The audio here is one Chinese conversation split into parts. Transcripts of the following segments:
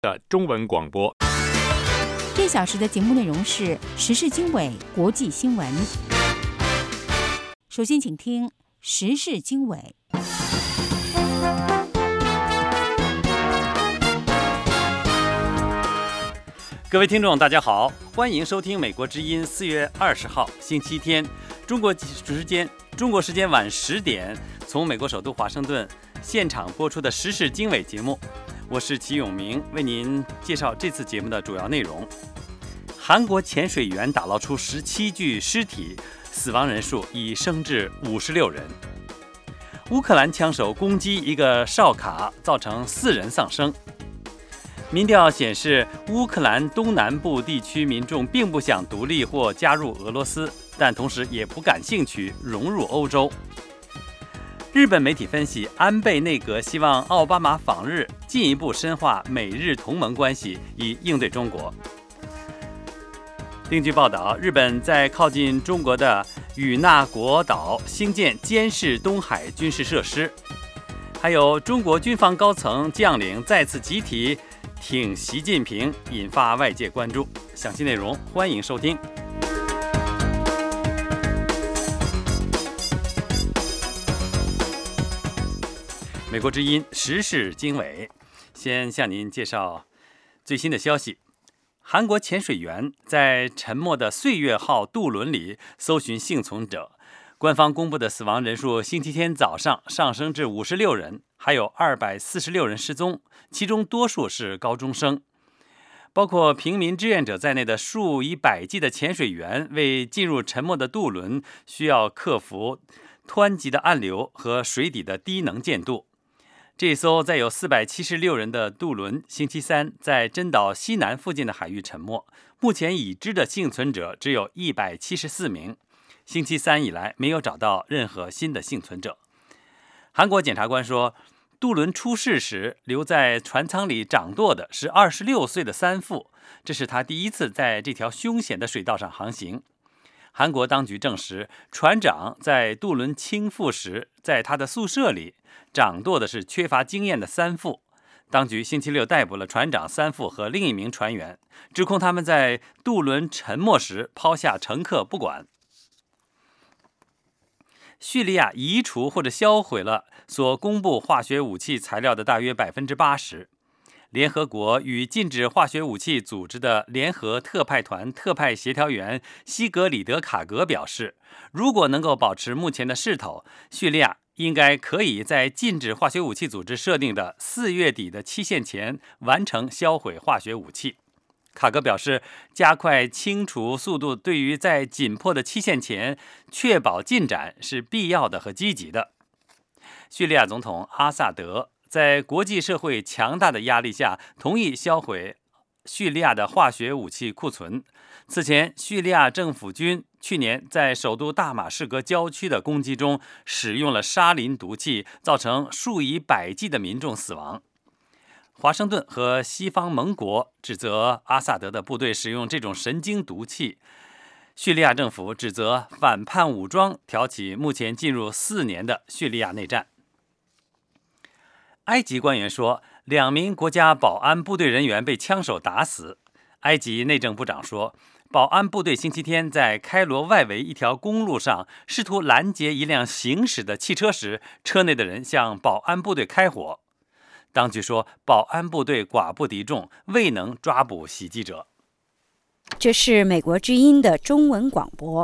的中文广播。 这小时的节目内容是时事经纬国际新闻。首先请听时事经纬。 各位听众大家好，欢迎收听美国之音4月20号星期天中国时间晚10点从美国首都华盛顿现场播出的时事经纬节目，我是齐永明，为您介绍这次节目的主要内容。韩国潜水员打捞出17具尸体，死亡人数已升至56人。乌克兰枪手攻击一个哨卡，造成4人丧生。民调显示，乌克兰东南部地区民众并不想独立或加入俄罗斯，但同时也不感兴趣融入欧洲。日本媒体分析，安倍内阁希望奥巴马访日，进一步深化美日同盟关系，以应对中国。另据报道，日本在靠近中国的与那国岛兴建监视东海军事设施。还有中国军方高层将领再次集体挺习近平，引发外界关注。详细内容欢迎收听。美国之音时事经纬，先向您介绍最新的消息。韩国潜水员在沉没的岁月号渡轮里搜寻幸存者，官方公布的死亡人数星期天早上上升至56人，还有246人失踪，其中多数是高中生。包括平民志愿者在内的数以百计的潜水员为进入沉没的渡轮，需要克服湍急的暗流和水底的低能见度。这艘载有476人的渡轮星期三在珍岛西南附近的海域沉没，目前已知的幸存者只有174名。星期三以来没有找到任何新的幸存者。韩国检察官说，渡轮出事时留在船舱里掌舵的是26岁的三妇，这是他第一次在这条凶险的水道上航行。韩国当局证实，船长在渡轮倾覆时，在他的宿舍里掌舵的是缺乏经验的三妇。当局星期六逮捕了船长三妇和另一名船员，指控他们在渡轮沉没时抛下乘客不管。叙利亚移除或者销毁了所公布化学武器材料的大约 80%。联合国与禁止化学武器组织的联合特派团特派协调员西格里德·卡格表示，如果能够保持目前的势头，叙利亚应该可以在禁止化学武器组织设定的4月底的期限前完成销毁化学武器。卡格表示，加快清除速度对于在紧迫的期限前确保进展是必要的和积极的。叙利亚总统阿萨德在国际社会强大的压力下，同意销毁叙利亚的化学武器库存。此前，叙利亚政府军去年在首都大马士革郊区的攻击中使用了沙林毒气，造成数以百计的民众死亡。华盛顿和西方盟国指责阿萨德的部队使用这种神经毒气。叙利亚政府指责反叛武装挑起目前进入4年的叙利亚内战。埃及官员说，2名国家保安部队人员被枪手打死。埃及内政部长说，保安部队星期天在开罗外围一条公路上试图拦截一辆行驶的汽车时，车内的人向保安部队开火。当局说，保安部队寡不敌众，未能抓捕袭击者。 这是美国之音的中文广播。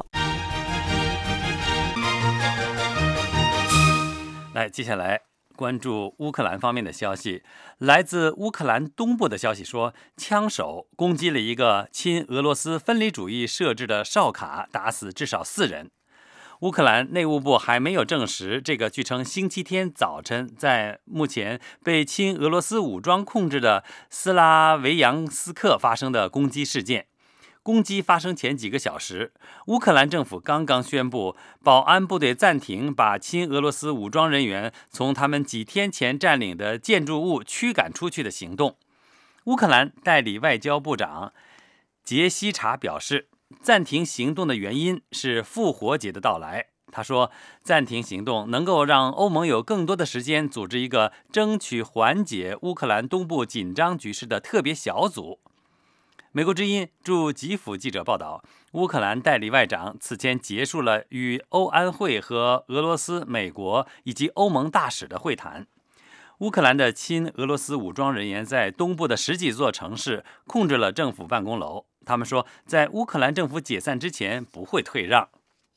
接下来关注乌克兰方面的消息。来自乌克兰东部的消息说，枪手攻击了一个亲俄罗斯分离主义设置的哨卡，打死至少4人。乌克兰内务部还没有证实这个据称星期天早晨在目前被亲俄罗斯武装控制的斯拉维扬斯克发生的攻击事件。攻击发生前几个小时，乌克兰政府刚刚宣布，保安部队暂停把亲俄罗斯武装人员从他们几天前占领的建筑物驱赶出去的行动。乌克兰代理外交部长杰西查表示，暂停行动的原因是复活节的到来， 他说，暂停行动能够让欧盟有更多的时间组织一个争取缓解乌克兰东部紧张局势的特别小组。美国之音驻基辅记者报道，乌克兰代理外长此前结束了与欧安会和俄罗斯、美国以及欧盟大使的会谈。乌克兰的亲俄罗斯武装人员在东部的10几座城市控制了政府办公楼。他们说，在乌克兰政府解散之前不会退让。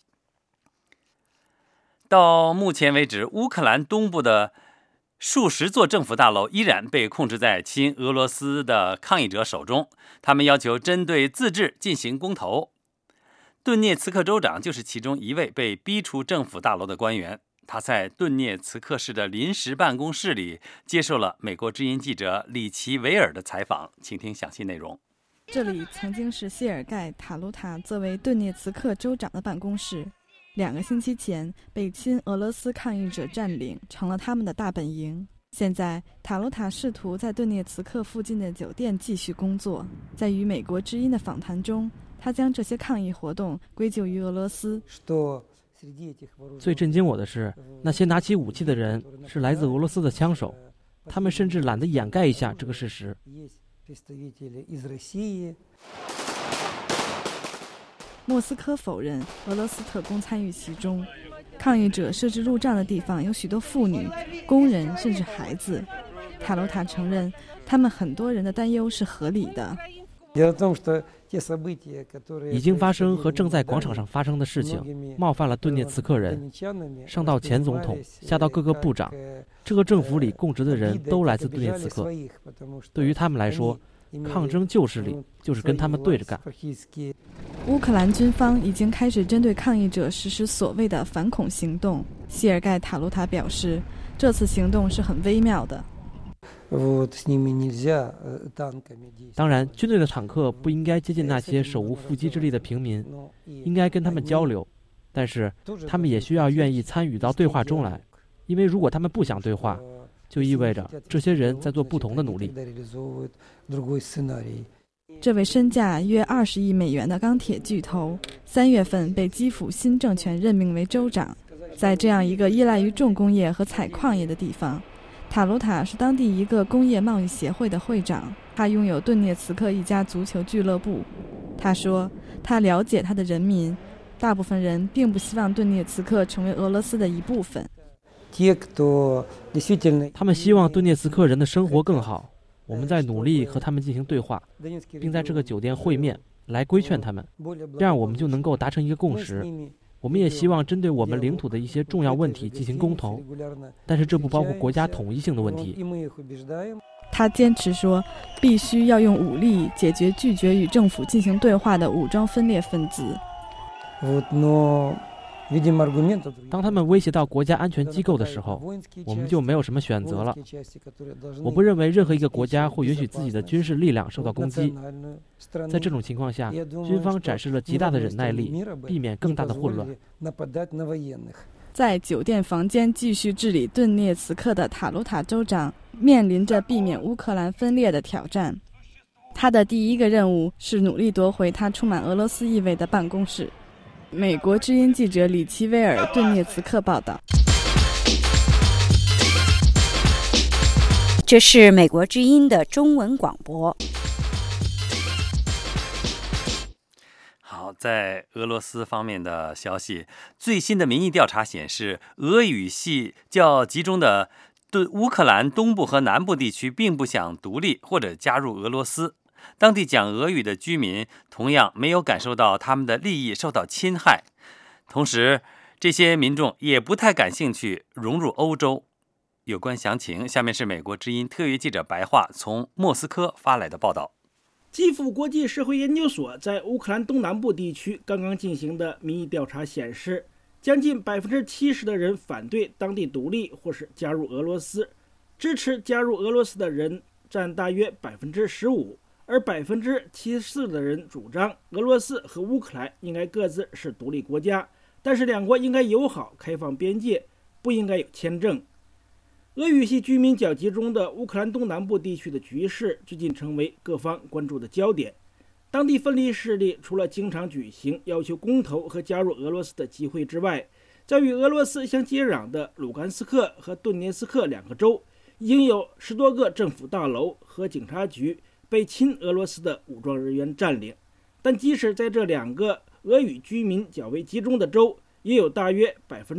到目前为止，乌克兰东部的数十座政府大楼依然被控制在亲俄罗斯的抗议者手中，他们要求针对自治进行公投。顿涅茨克州长就是其中一位被逼出政府大楼的官员。他在顿涅茨克市的临时办公室里接受了美国之音记者里奇维尔的采访，请听详细内容。 这里曾经是谢尔盖·塔卢塔作为顿涅茨克州长的办公室，2个星期前被亲俄罗斯抗议者占领，成了他们的大本营。现在塔卢塔试图在顿涅茨克附近的酒店继续工作。在与美国之音的访谈中，他将这些抗议活动归咎于俄罗斯。 最震惊我的是，那些拿起武器的人是来自俄罗斯的枪手，他们甚至懒得掩盖一下这个事实。 莫斯科否认俄罗斯特工参与其中。抗议者设置路障的地方有许多妇女、工人，甚至孩子。塔卢塔承认，他们很多人的担忧是合理的。 已经发生和正在广场上发生的事情冒犯了顿涅茨克人，上到前总统，下到各个部长，这个政府里供职的人都来自顿涅茨克。对于他们来说，抗争就是理，就是跟他们对着干。 乌克兰军方已经开始针对抗议者实施所谓的反恐行动。谢尔盖·塔卢塔表示，这次行动是很微妙的。 当然，军队的坦克不应该接近那些手无缚鸡之力的平民，应该跟他们交流，但是他们也需要愿意参与到对话中来，因为如果他们不想对话，就意味着这些人在做不同的努力。 这位身价约20亿美元的钢铁巨头，3月份被基辅新政权任命为州长。在这样一个依赖于重工业和采矿业的地方，塔卢塔是当地一个工业贸易协会的会长，他拥有顿涅茨克一家足球俱乐部。他说，他了解他的人民，大部分人并不希望顿涅茨克成为俄罗斯的一部分。 他们希望顿涅茨克人的生活更好。我们在努力和他们进行对话，并在这个酒店会面，来规劝他们，这样我们就能够达成一个共识。我们也希望针对我们领土的一些重要问题进行公投，但是这不包括国家统一性的问题。 他坚持说，必须要用武力解决拒绝与政府进行对话的武装分裂分子。 当他们威胁到国家安全机构的时候，我们就没有什么选择了。我不认为任何一个国家会允许自己的军事力量受到攻击。在这种情况下，军方展示了极大的忍耐力，避免更大的混乱。 在酒店房间继续治理顿涅茨克的塔卢塔州长面临着避免乌克兰分裂的挑战。他的第一个任务是努力夺回他充满俄罗斯意味的办公室。美国之音记者里奇威尔顿涅茨克报道。 这是美国之音的中文广播。 好，在俄罗斯方面的消息，最新的民意调查显示，俄语系较集中的乌克兰东部和南部地区并不想独立或者加入俄罗斯。当地讲俄语的居民同样没有感受到他们的利益受到侵害，同时这些民众也不太感兴趣融入欧洲。有关详情，下面是美国之音特约记者白桦从莫斯科发来的报道。 基辅国际社会研究所在乌克兰东南部地区刚刚进行的民意调查显示，将近70%的人反对当地独立或是加入俄罗斯，支持加入俄罗斯的人占大约15%。而74%的人主张俄罗斯和乌克兰应该各自是独立国家，但是两国应该友好开放边界，不应该有签证。俄语系居民较集中的乌克兰东南部地区的局势最近成为各方关注的焦点。当地分离势力除了经常举行要求公投和加入俄罗斯的集会之外， 在与俄罗斯相接壤的卢甘斯克和顿涅斯克两个州，已经有10多个政府大楼和警察局被亲俄罗斯的武装人员占领。但即使在这2个俄语居民较为集中的州，也有大约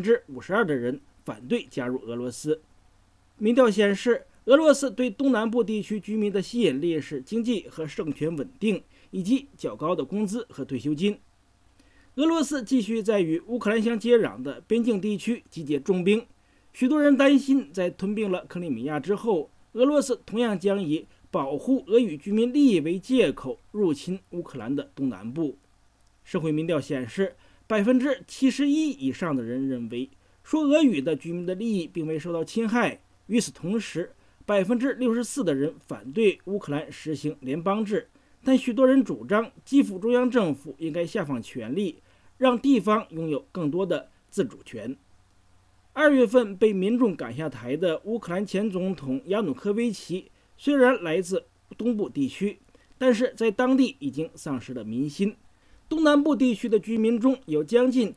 52%的人反对加入俄罗斯。民调显示，俄罗斯对东南部地区居民的吸引力是经济和政权稳定，以及较高的工资和退休金。俄罗斯继续在与乌克兰相接壤的边境地区集结重兵，许多人担心，在吞并了克里米亚之后，俄罗斯同样将以保护俄语居民利益为借口入侵乌克兰的东南部。社会民调显示，71%以上的人认为说俄语的居民的利益并未受到侵害。与此同时，64%的人反对乌克兰实行联邦制，但许多人主张基辅中央政府应该下放权力，让地方拥有更多的自主权。2月份被民众赶下台的乌克兰前总统亚努科维奇虽然来自东部地区，但是在当地已经丧失了民心。东南部地区的居民中有将近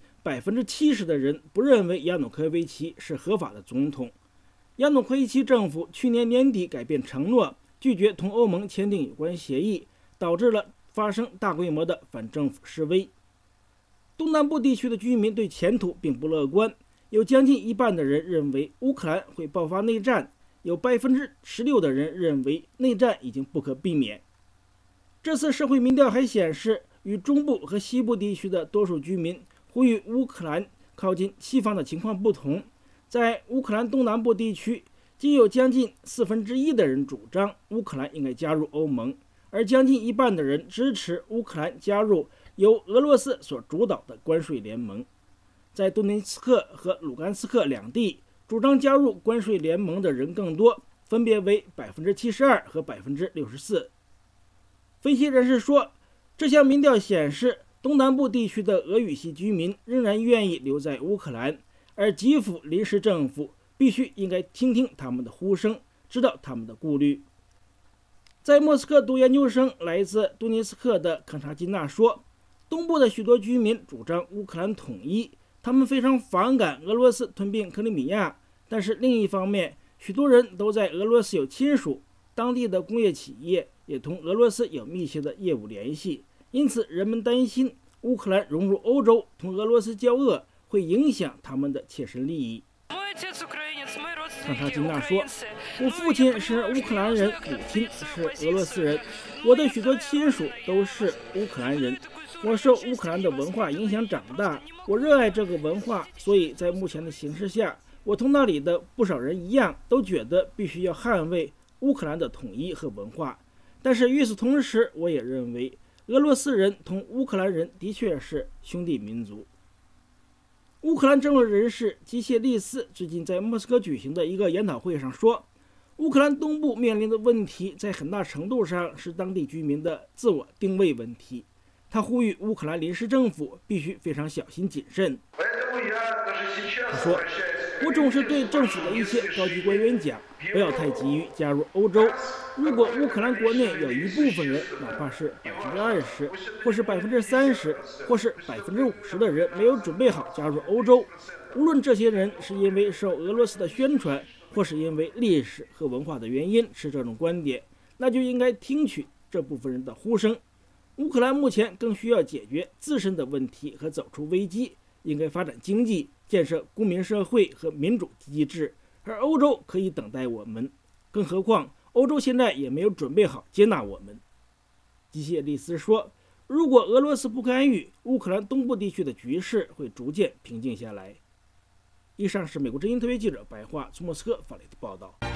70%的人不认为亚努科维奇是合法的总统。亚努科维奇政府去年年底改变承诺，拒绝同欧盟签订有关协议，导致了发生大规模的反政府示威。东南部地区的居民对前途并不乐观，有将近一半的人认为乌克兰会爆发内战，有16%的人认为内战已经不可避免。这次社会民调还显示，与中部和西部地区的多数居民呼吁乌克兰靠近西方的情况不同。在乌克兰东南部地区，仅有将近1/4的人主张乌克兰应该加入欧盟，而将近一半的人支持乌克兰加入由俄罗斯所主导的关税联盟。在顿涅茨克和卢甘斯克两地，主张加入关税联盟的人更多，分别为72%和64%。分析人士说，这项民调显示，东南部地区的俄语系居民仍然愿意留在乌克兰，而基辅临时政府必须应该听听他们的呼声，知道他们的顾虑。在莫斯科读研究生来自顿涅茨克的康察金娜说，东部的许多居民主张乌克兰统一，他们非常反感俄罗斯吞并克里米亚，但是另一方面，许多人都在俄罗斯有亲属，当地的工业企业也同俄罗斯有密切的业务联系，因此人们担心乌克兰融入欧洲，同俄罗斯交恶会影响他们的切身利益。康察金娜说，我父亲是乌克兰人，母亲是俄罗斯人，我的许多亲属都是乌克兰人，我受乌克兰的文化影响长大，我热爱这个文化，所以在目前的形势下，我同那里的不少人一样，都觉得必须要捍卫乌克兰的统一和文化。但是与此同时，我也认为俄罗斯人同乌克兰人的确是兄弟民族。乌克兰政论人士基谢利斯最近在莫斯科举行的一个研讨会上说，乌克兰东部面临的问题在很大程度上是当地居民的自我定位问题。他呼吁乌克兰临时政府必须非常小心谨慎。他说，我总是对政府的一些高级官员讲，不要太急于加入欧洲。如果乌克兰国内有一部分人，哪怕是20%或是30%或是50%的人没有准备好加入欧洲，无论这些人是因为受俄罗斯的宣传，或是因为历史和文化的原因持这种观点，那就应该听取这部分人的呼声。乌克兰目前更需要解决自身的问题和走出危机，应该发展经济，建设公民社会和民主机制，而欧洲可以等待我们，更何况欧洲现在也没有准备好接纳我们。基谢利斯说，如果俄罗斯不干预，乌克兰东部地区的局势会逐渐平静下来。以上是美国之音特约记者白桦从莫斯科发来的报道。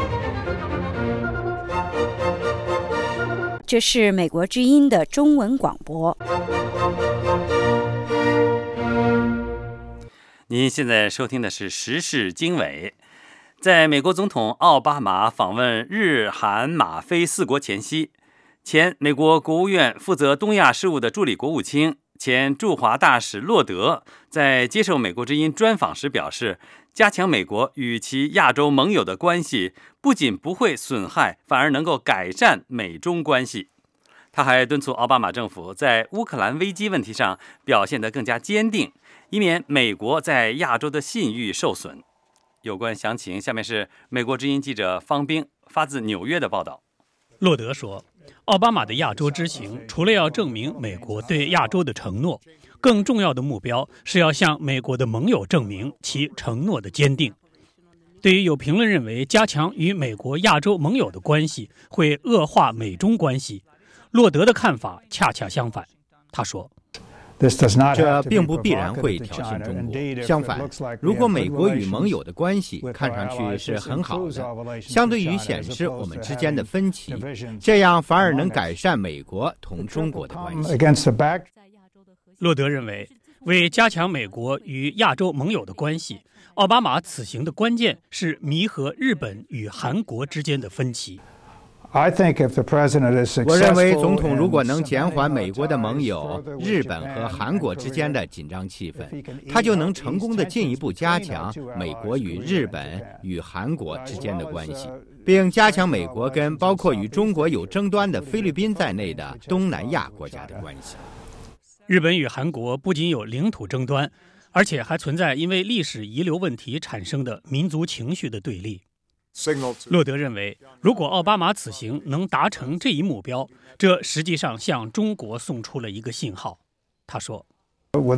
这是美国之音的中文广播。 您现在收听的是时事经纬。在美国总统奥巴马访问日韩马非4国前夕，前美国国务院负责东亚事务的助理国务卿、前驻华大使洛德在接受美国之音专访时表示，加强美国与其亚洲盟友的关系，不仅不会损害，反而能够改善美中关系。 他还敦促奥巴马政府在乌克兰危机问题上表现得更加坚定，以免美国在亚洲的信誉受损。有关详情，下面是美国之音记者方冰发自纽约的报道。 洛德说，奥巴马的亚洲之行除了要证明美国对亚洲的承诺，更重要的目标是要向美国的盟友证明其承诺的坚定。对于有评论认为加强与美国亚洲盟友的关系会恶化美中关系，洛德的看法恰恰相反。他说， 这并不必然会挑衅中国。相反，如果美国与盟友的关系看上去是很好的，相对于显示我们之间的分歧，这样反而能改善美国同中国的关系。 洛德认为，为加强美国与亚洲盟友的关系，奥巴马此行的关键是弥合日本与韩国之间的分歧。 我认为总统如果能减缓美国的盟友日本和韩国之间的紧张气氛，他就能成功地进一步加强美国与日本与韩国之间的关系，并加强美国跟包括与中国有争端的菲律宾在内的东南亚国家的关系。 日本与韩国不仅有领土争端，而且还存在因为历史遗留问题产生的民族情绪的对立。洛德认为，如果奥巴马此行能达成这一目标，这实际上向中国送出了一个信号。他说， 不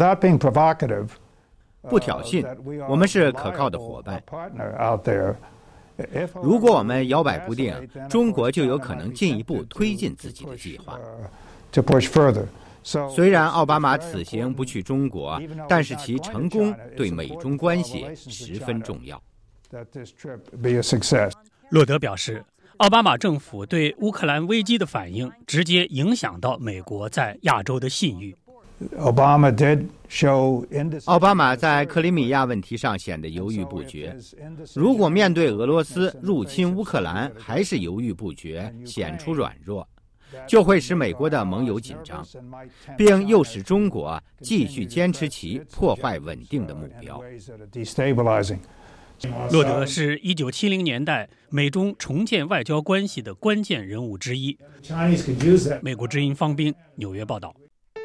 挑衅，我们是可靠的伙伴。如果我们摇摆不定，中国就有可能进一步推进自己的计划。虽然奥巴马此行不去中国，但是其成功对美中关系十分重要。 洛德表示，奥巴马政府对乌克兰危机的反应直接影响到美国在亚洲的信誉。 奥巴马在克里米亚问题上显得犹豫不决，如果面对俄罗斯入侵乌克兰还是犹豫不决，显出软弱，就会使美国的盟友紧张，并诱使中国继续坚持其破坏稳定的目标。 洛德是1970年代美中重建外交关系的关键人物之一。美国之音方冰，纽约报道。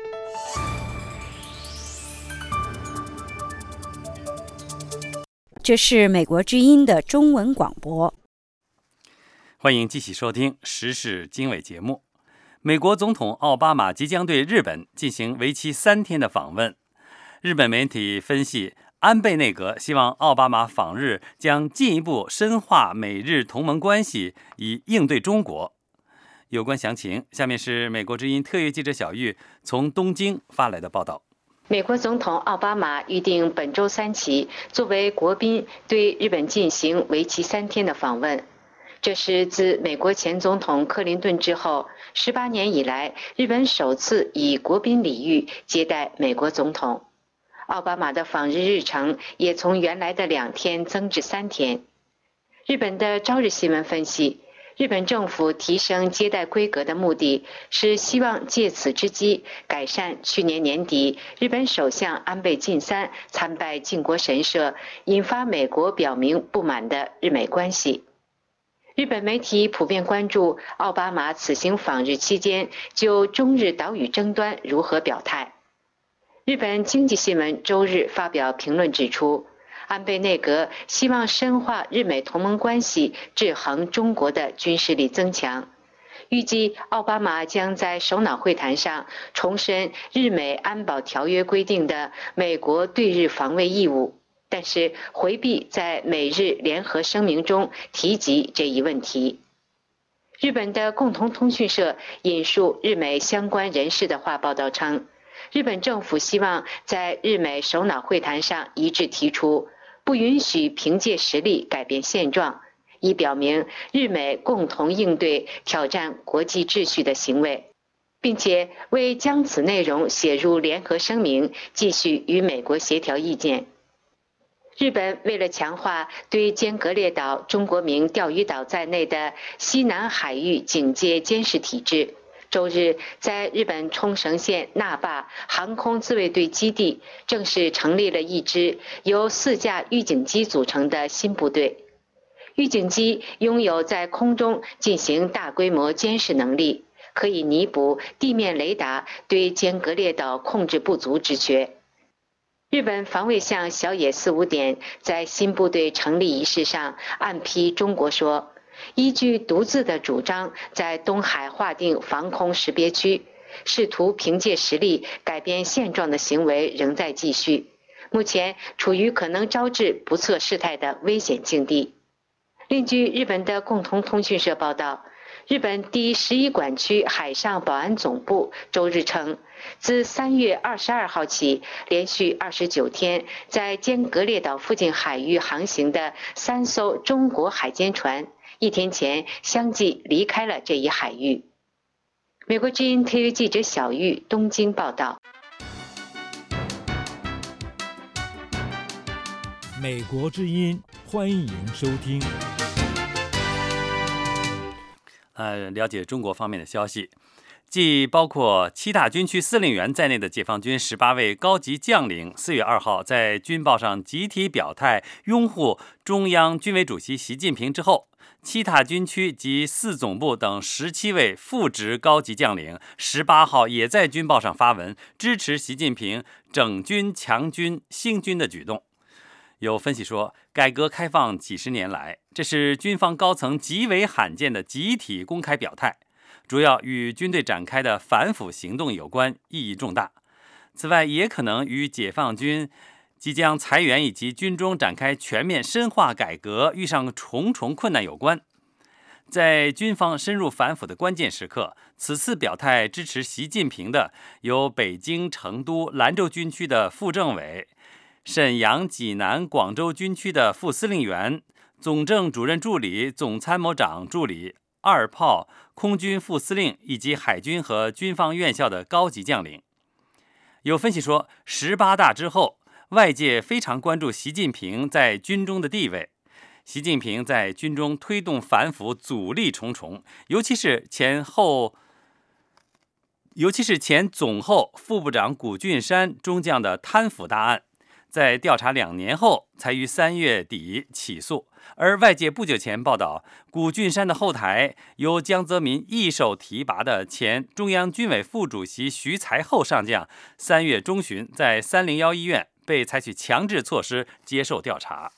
这是美国之音的中文广播。 欢迎继续收听时事经纬节目。美国总统奥巴马即将对日本进行为期3天的访问。日本媒体分析，安倍内阁希望奥巴马访日将进一步深化美日同盟关系，以应对中国。有关详情，下面是美国之音特约记者小玉从东京发来的报道。 美国总统奥巴马预定本周3起作为国宾对日本进行为期3天的访问。这是自美国前总统克林顿之后18年以来，日本首次以国宾礼遇接待美国总统。奥巴马的访日日程也从原来的2天增至3天。日本的朝日新闻分析，日本政府提升接待规格的目的是希望借此之机改善去年年底日本首相安倍晋三参拜靖国神社，引发美国表明不满的日美关系。日本媒体普遍关注奥巴马此行访日期间就中日岛屿争端如何表态。日本经济新闻周日发表评论指出，安倍内阁希望深化日美同盟关系，制衡中国的军事力增强。预计奥巴马将在首脑会谈上重申日美安保条约规定的美国对日防卫义务，但是回避在美日联合声明中提及这一问题。日本的共同通讯社引述日美相关人士的话报道称，日本政府希望在日美首脑会谈上一致提出，不允许凭借实力改变现状，以表明日美共同应对挑战国际秩序的行为，并且为将此内容写入联合声明继续与美国协调意见。日本为了强化对尖阁列岛、中国名钓鱼岛在内的西南海域警戒监视体制，周日在日本冲绳县那霸航空自卫队基地正式成立了一支由4架预警机组成的新部队。预警机拥有在空中进行大规模监视能力， 可以弥补地面雷达对尖阁列岛控制不足之缺。日本防卫相小野四五典在新部队成立仪式上暗批中国说，依据独自的主张在东海划定防空识别区，试图凭借实力改变现状的行为仍在继续，目前处于可能招致不测事态的危险境地。另据日本的共同通讯社报道，日本第11管区海上保安总部周日称，自3月22号起，连续29天在尖阁列岛附近海域航行的3艘中国海监船1天前相继离开了这一海域。美国之音特约记者小玉东京报道。 美国之音，欢迎收听。 了解中国方面的消息，继包括7大军区司令员在内的解放军18位高级将领4月2号在军报上集体表态拥护中央军委主席习近平之后，7大军区及4总部等17位副职高级将领18号也在军报上发文支持习近平整军强军兴军的举动。有分析说，改革开放几十年来，这是军方高层极为罕见的集体公开表态，主要与军队展开的反腐行动有关，意义重大。此外，也可能与解放军即将裁员以及军中展开全面深化改革遇上重重困难有关。在军方深入反腐的关键时刻，此次表态支持习近平的有北京、成都、兰州军区的副政委，沈阳、济南、广州军区的副司令员、总政主任助理、总参谋长助理、2炮、空军副司令以及海军和军方院校的高级将领。有分析说，18大之后，外界非常关注习近平在军中的地位。习近平在军中推动反腐阻力重重，尤其是前总后副部长谷俊山中将的贪腐大案，在调查2年后才于3月底起诉。而外界不久前报道，谷俊山的后台由江泽民一手提拔的前中央军委副主席徐才厚上将3月中旬在301医院被采取强制措施接受调查。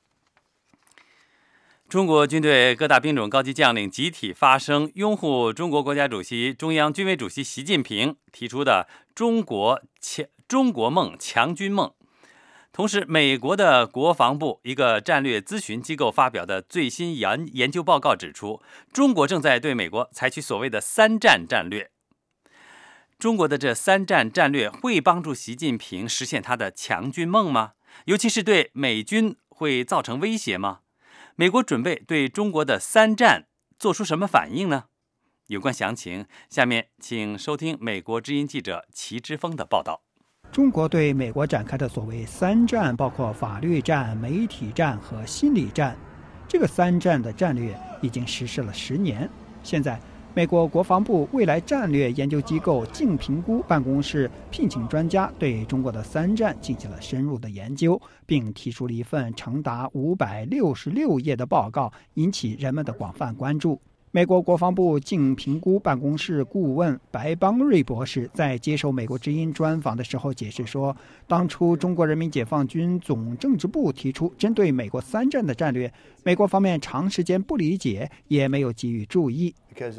中国军队各大兵种高级将领集体发声，拥护中国国家主席、中央军委主席习近平提出的中国梦、强军梦。同时，美国的国防部一个战略咨询机构发表的最新研究报告指出，中国正在对美国采取所谓的3战战略。中国的这3战战略会帮助习近平实现他的强军梦吗？尤其是对美军会造成威胁吗？美国准备对中国的3战做出什么反应呢？有关详情，下面请收听美国之音记者齐之锋的报道。 中国对美国展开的所谓3战，包括法律战、媒体战和心理战。这个3战的战略已经实施了10年。现在，美国国防部未来战略研究机构净评估办公室聘请专家对中国的3战进行了深入的研究，并提出了一份长达566页的报告，引起人们的广泛关注。美国国防部净评估办公室顾问白邦瑞博士在接受美国之音专访的时候解释说，当初中国人民解放军总政治部提出针对美国3战的战略，美国方面长时间不理解，也没有给予注意。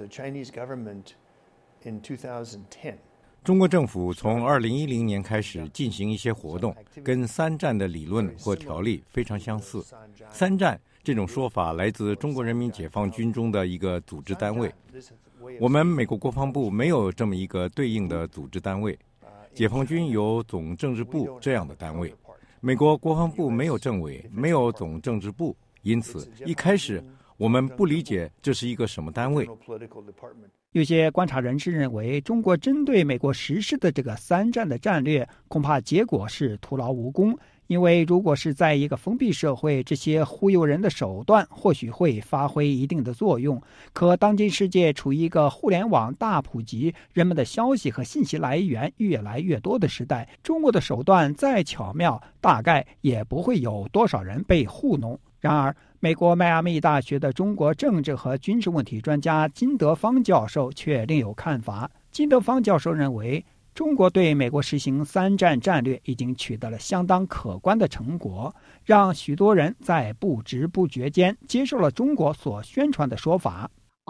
中国政府从2010年开始进行一些活动，跟3战的理论或条例非常相似。3战这种说法来自中国人民解放军中的一个组织单位，我们美国国防部没有这么一个对应的组织单位。解放军有总政治部这样的单位，美国国防部没有政委，没有总政治部，因此一开始我们不理解这是一个什么单位。 有些观察人士认为，中国针对美国实施的这个3战的战略，恐怕结果是徒劳无功。因为如果是在一个封闭社会，这些忽悠人的手段或许会发挥一定的作用。可当今世界处于一个互联网大普及，人们的消息和信息来源越来越多的时代，中国的手段再巧妙，大概也不会有多少人被糊弄。 然而，美国迈阿密大学的中国政治和军事问题专家金德芳教授却另有看法。金德芳教授认为，中国对美国实行3战战略已经取得了相当可观的成果，让许多人在不知不觉间接受了中国所宣传的说法。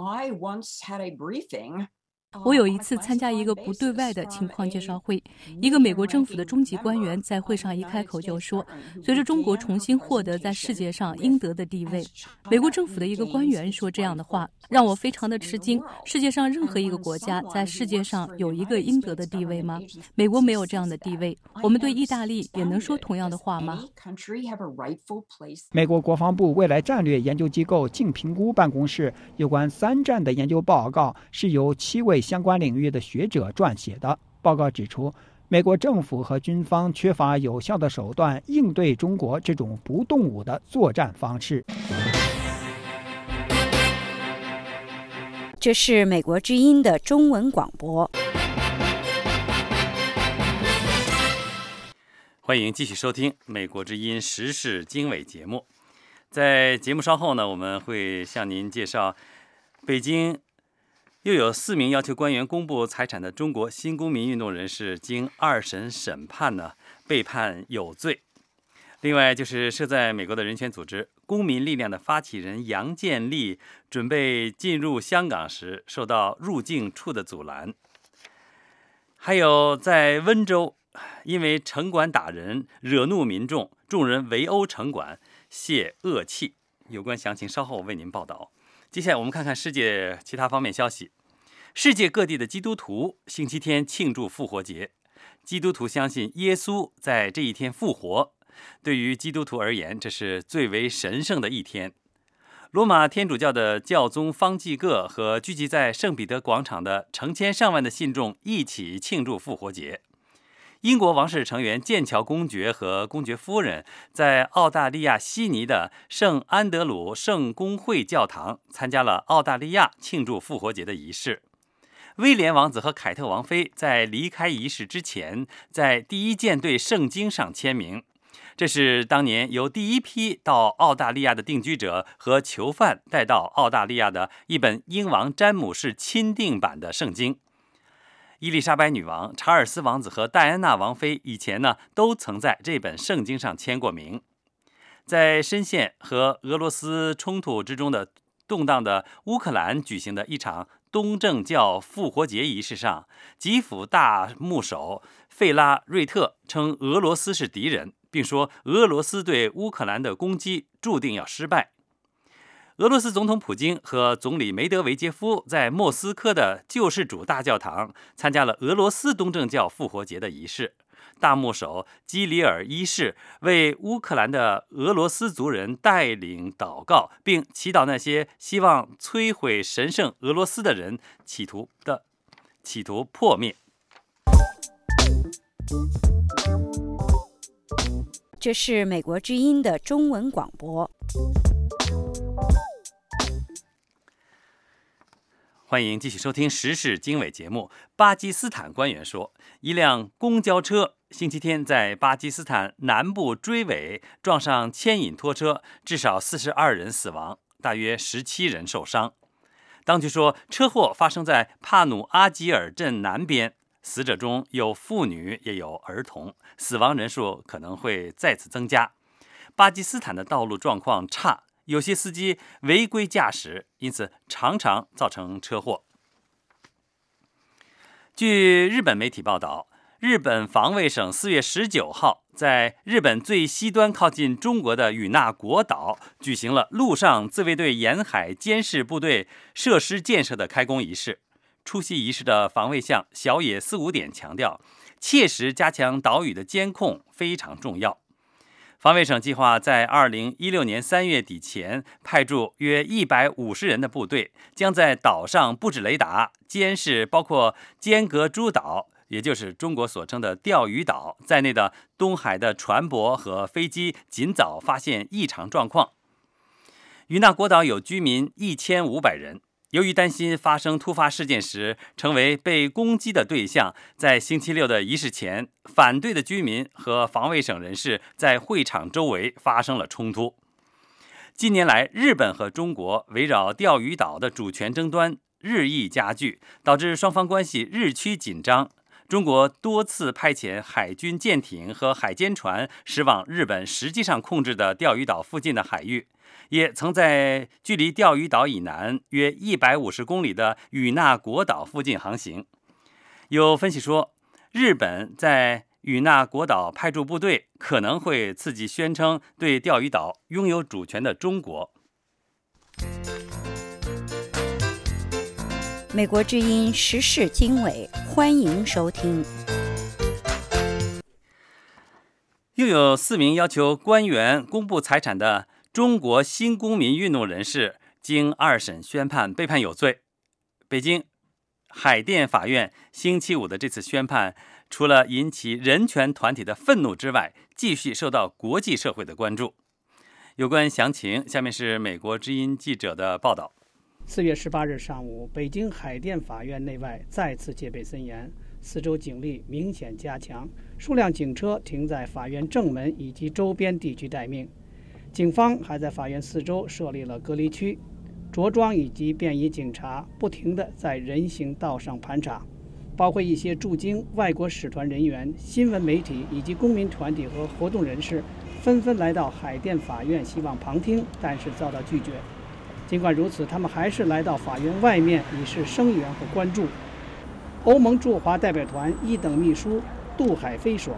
我有一次参加一个不对外的情况介绍会，一个美国政府的中级官员在会上一开口就说，随着中国重新获得在世界上应得的地位，美国政府的一个官员说这样的话，让我非常的吃惊。世界上任何一个国家在世界上有一个应得的地位吗？美国没有这样的地位。我们对意大利也能说同样的话吗？ 美国国防部未来战略研究机构净评估办公室有关3战的研究报告是由7位相关领域的学者撰写的。报告指出，美国政府和军方缺乏有效的手段应对中国这种不动武的作战方式。 这是美国之音的中文广播。 欢迎继续收听美国之音时事经纬节目。在节目稍后呢，我们会向您介绍北京又有4名要求官员公布财产的中国新公民运动人士经2审审判呢，被判有罪。另外就是设在美国的人权组织公民力量的发起人杨建立准备进入香港时受到入境处的阻拦。还有在温州，因为城管打人惹怒民众，众人围殴城管泄恶气。有关详情稍后为您报道。接下来我们看看世界其他方面消息。世界各地的基督徒星期天庆祝复活节。基督徒相信耶稣在这一天复活，对于基督徒而言，这是最为神圣的一天。罗马天主教的教宗方济各和聚集在圣彼得广场的成千上万的信众一起庆祝复活节。英国王室成员剑桥公爵和公爵夫人在澳大利亚悉尼的圣安德鲁圣公会教堂参加了澳大利亚庆祝复活节的仪式。威廉王子和凯特王妃在离开仪式之前，在第一舰队圣经上签名。这是当年由第一批到澳大利亚的定居者和囚犯带到澳大利亚的一本英王詹姆士钦定版的圣经。伊丽莎白女王、查尔斯王子和戴安娜王妃以前呢，都曾在这本圣经上签过名。在深陷和俄罗斯冲突之中的动荡的乌克兰举行的一场东正教复活节仪式上，基辅大牧首费拉瑞特称俄罗斯是敌人，并说俄罗斯对乌克兰的攻击注定要失败。俄罗斯总统普京和总理梅德韦杰夫在莫斯科的救世主大教堂参加了俄罗斯东正教复活节的仪式。大牧首基里尔一世为乌克兰的俄罗斯族人带领祷告，并祈祷那些希望摧毁神圣俄罗斯的人企图破灭。 这是美国之音的中文广播。 欢迎继续收听时事经纬节目。巴基斯坦官员说，一辆公交车星期天在巴基斯坦南部追尾，撞上牵引拖车，至少42人死亡，大约17人受伤。当局说，车祸发生在帕努阿吉尔镇南边，死者中有妇女也有儿童，死亡人数可能会再次增加。巴基斯坦的道路状况差，有些司机违规驾驶，因此常常造成车祸。据日本媒体报道，日本防卫省4月19号在日本最西端靠近中国的与那国岛举行了陆上自卫队沿海监视部队设施建设的开工仪式。出席仪式的防卫相小野四五点强调，切实加强岛屿的监控非常重要。防卫省计划在2016年3月底前派驻约150人的部队，将在岛上布置雷达，监视包括尖阁诸岛，也就是中国所称的钓鱼岛在内的东海的船舶和飞机，尽早发现异常状况。与那国岛有居民1500人。由于担心发生突发事件时成为被攻击的对象，在星期六的仪式前，反对的居民和防卫省人士在会场周围发生了冲突。 近年来，日本和中国围绕钓鱼岛的主权争端日益加剧，导致双方关系日趋紧张。中国多次派遣海军舰艇和海监船驶往日本实际上控制的钓鱼岛附近的海域，也曾在距离钓鱼岛以南约150公里的与那国岛附近航行。有分析说，日本在与那国岛派驻部队可能会刺激宣称对钓鱼岛拥有主权的中国。 美国之音时事经纬，欢迎收听。 又有4名要求官员公布财产的中国新公民运动人士，经2审宣判被判有罪。北京海淀法院星期五的这次宣判，除了引起人权团体的愤怒之外，继续受到国际社会的关注。有关详情，下面是美国之音记者的报道。 4月18日上午，北京海淀法院内外再次戒备森严，四周警力明显加强，数辆警车停在法院正门以及周边地区待命。警方还在法院四周设立了隔离区，着装以及便衣警察不停地在人行道上盘查，包括一些驻京外国使团人员、新闻媒体以及公民团体和活动人士纷纷来到海淀法院希望旁听，但是遭到拒绝。尽管如此，他们还是来到法院外面以示声援和关注。欧盟驻华代表团1等秘书杜海飞说，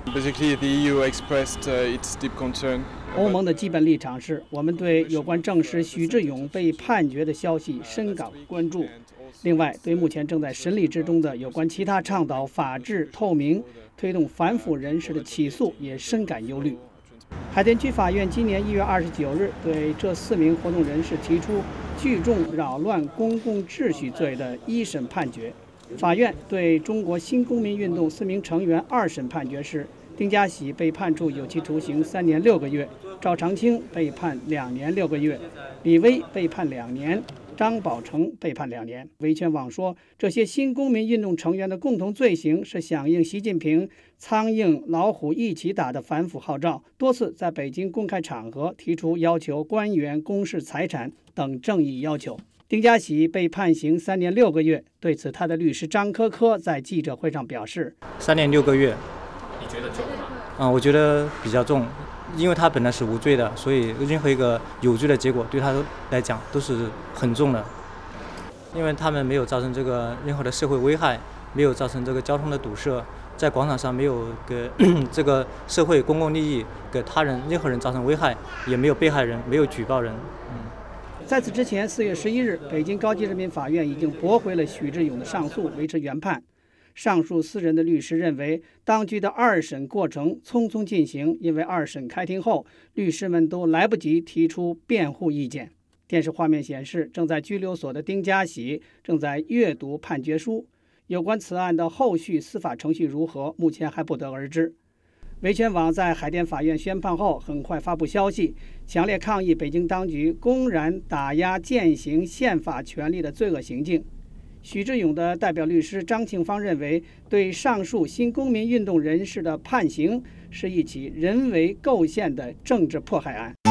欧盟的基本立场是，我们对有关证实许志永被判决的消息深感关注。另外，对目前正在审理之中的有关其他倡导法治、透明、推动反腐人士的起诉也深感忧虑。海淀区法院今年1月29日对这4名活动人士提出聚众扰乱公共秩序罪的1审判决。法院对中国新公民运动4名成员2审判决是：丁家喜被判处有期徒刑3年6个月，赵长青被判2年6个月，李威被判2年，张宝成被判2年。维权网说，这些新公民运动成员的共同罪行是响应习近平苍蝇老虎一起打的反腐号召，多次在北京公开场合提出要求官员公示财产等正义要求。丁家喜被判刑3年6个月，对此他的律师张科科在记者会上表示 ：3年6个月， 你觉得重吗？ 我觉得比较重，因为他本来是无罪的，所以任何一个有罪的结果对他来讲都是很重的。因为他们没有造成这个任何的社会危害，没有造成这个交通的堵塞，在广场上没有给这个社会公共利益给他人任何人造成危害，也没有被害人，没有举报人。 在此之前，4月11日，北京高级人民法院已经驳回了许志永的上诉，维持原判。上述4人的律师认为，当局的2审过程匆匆进行，因为2审开庭后，律师们都来不及提出辩护意见。电视画面显示，正在拘留所的丁家喜正在阅读判决书。有关此案的后续司法程序如何，目前还不得而知。维权网在海淀法院宣判后很快发布消息，强烈抗议北京当局公然打压践行宪法权利的罪恶行径。许志永的代表律师张庆芳认为，对上述新公民运动人士的判刑是一起人为构陷的政治迫害案。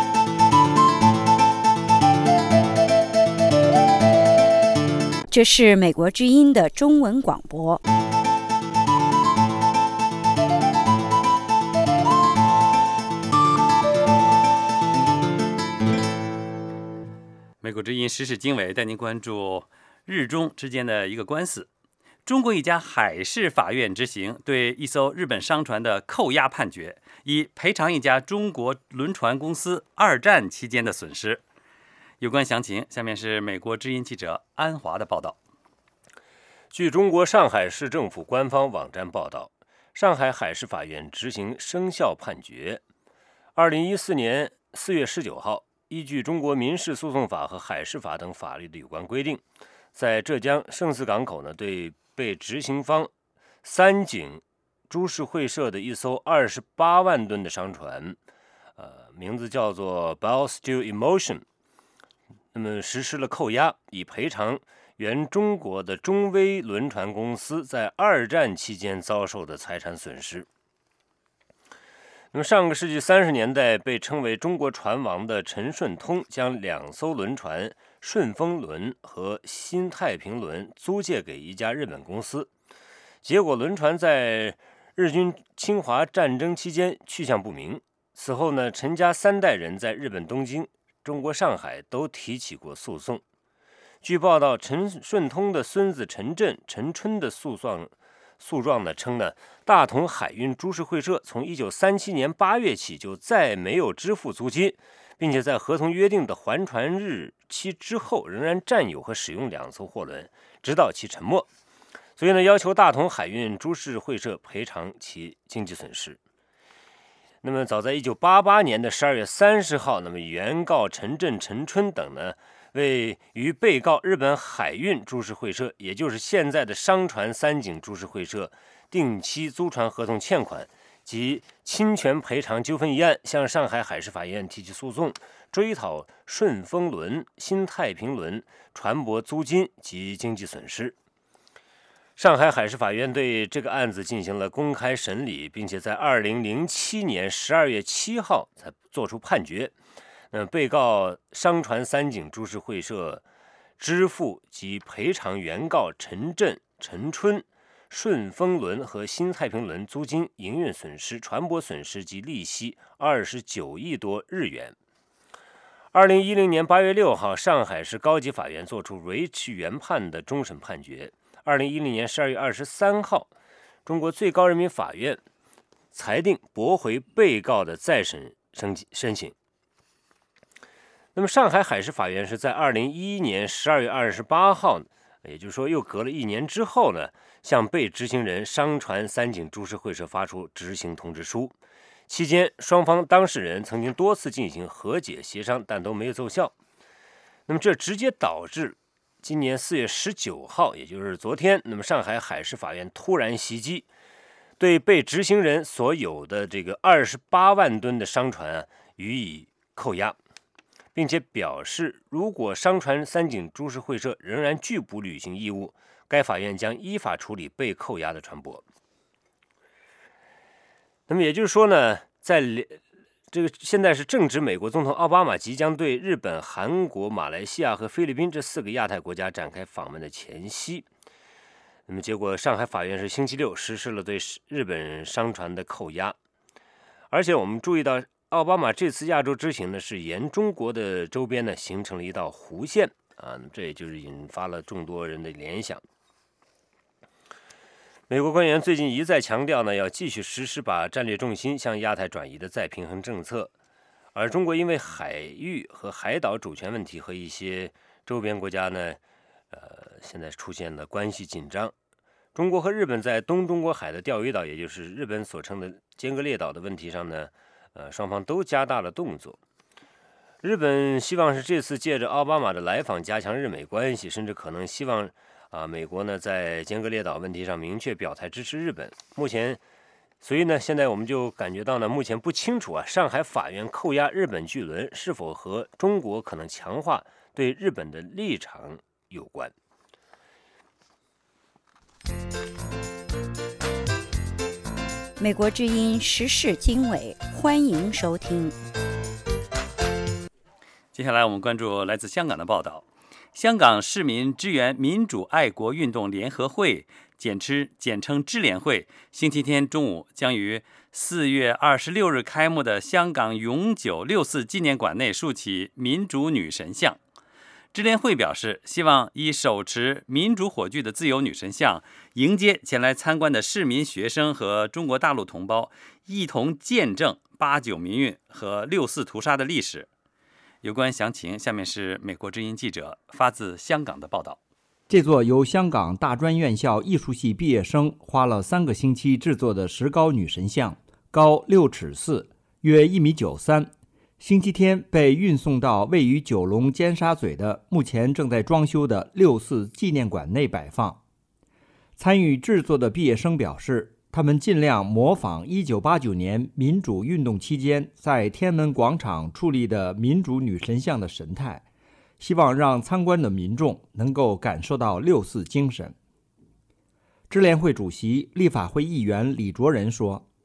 这是美国之音的中文广播。 美国之音时事经纬带您关注日中之间的一个官司。中国一家海事法院执行对一艘日本商船的扣押判决，以赔偿一家中国轮船公司2战期间的损失。有关详情，下面是美国之音记者安华的报道。 据中国上海市政府官方网站报道，上海海事法院执行生效判决。2014年4月19号，依据中国民事诉讼法和海事法等法律的有关规定，在浙江圣泗港口对被执行方三井株式会社的一艘28万吨的商船，名字叫做 Bell Steel Emotion， 那么实施了扣押，以赔偿原中国的中威轮船公司在2战期间遭受的财产损失。 那么上个世纪30年代被称为中国船王的陈顺通将2艘轮船顺风轮和新太平轮租借给一家日本公司，结果轮船在日军侵华战争期间去向不明。此后呢，陈家3代人在日本东京、中国上海都提起过诉讼。据报道，陈顺通的孙子陈震、陈春的诉状呢称呢，大同海运株式会社从1937年8月起就再没有支付租金，并且在合同约定的还船日期之后仍然占有和使用2艘货轮，直到其沉没。所以呢，要求大同海运株式会社赔偿其经济损失。那么早在1988年的12月30号，那么原告陈震、陈春等呢，为与被告日本海运株式会社，也就是现在的商船三井株式会社定期租船合同欠款及侵权赔偿纠纷一案，向上海海事法院提起诉讼，追讨顺风轮、新太平轮船舶租金及经济损失。上海海事法院对这个案子进行了公开审理，并且在2007年12月7号才作出判决。被告商船三井株式会社支付及赔偿原告陈震、陈春、顺风轮和新太平轮租金、营运损失、船舶损失及利息29亿多日元。2010年8月6号，上海市高级法院作出维持原判的终审判决。2010年12月23号，中国最高人民法院裁定驳回被告的再审申请。那么上海海事法院是在2011年12月28号，也就是说又隔了1年之后呢，向被执行人商船三井株式会社发出执行通知书。期间双方当事人曾经多次进行和解协商，但都没有奏效。那么这直接导致今年4月19号，也就是昨天，那么上海海事法院突然袭击，对被执行人所有的这个28万吨的商船予以扣押，并且表示，如果商船三井株式会社仍然拒不履行义务，该法院将依法处理被扣押的船舶。那么也就是说呢，在这个现在是正值美国总统奥巴马即将对日本、韩国、马来西亚和菲律宾这4个亚太国家展开访问的前夕，那么结果上海法院是星期六实施了对日本商船的扣押，而且我们注意到，奥巴马这次亚洲之行呢，是沿中国的周边呢形成了一道弧线啊，这也就是引发了众多人的联想。美国官员最近一再强调呢，要继续实施把战略重心向亚太转移的再平衡政策，而中国因为海域和海岛主权问题和一些周边国家呢，现在出现了关系紧张。中国和日本在东中国海的钓鱼岛，也就是日本所称的尖阁列岛的问题上呢，双方都加大了动作。日本希望是这次借着奥巴马的来访加强日美关系，甚至可能希望美国呢在尖阁列岛问题上明确表态支持日本。所以呢，现在我们就感觉到呢，目前不清楚上海法院扣押日本巨轮是否和中国可能强化对日本的立场有关。 美国之音时事经纬，欢迎收听。 接下来我们关注来自香港的报道。香港市民支援民主爱国运动联合会，简称支联会，星期天中午将于4月26日开幕的香港永久6·4纪念馆内竖起民主女神像。支联会表示，希望以手持民主火炬的自由女神像迎接前来参观的市民、学生和中国大陆同胞，一同见证89民运和6·4屠杀的历史。有关详情，下面是美国之音记者发自香港的报道。 这座由香港大专院校艺术系毕业生花了3个星期制作的石膏女神像，高6尺4，约1.93米，星期天被运送到位于九龙尖沙咀的目前正在装修的6·4纪念馆内摆放。参与制作的毕业生表示，他们尽量模仿1989年民主运动期间在天安门广场矗立的民主女神像的神态，希望让参观的民众能够感受到6·4精神。支联会主席、立法会议员李卓人说，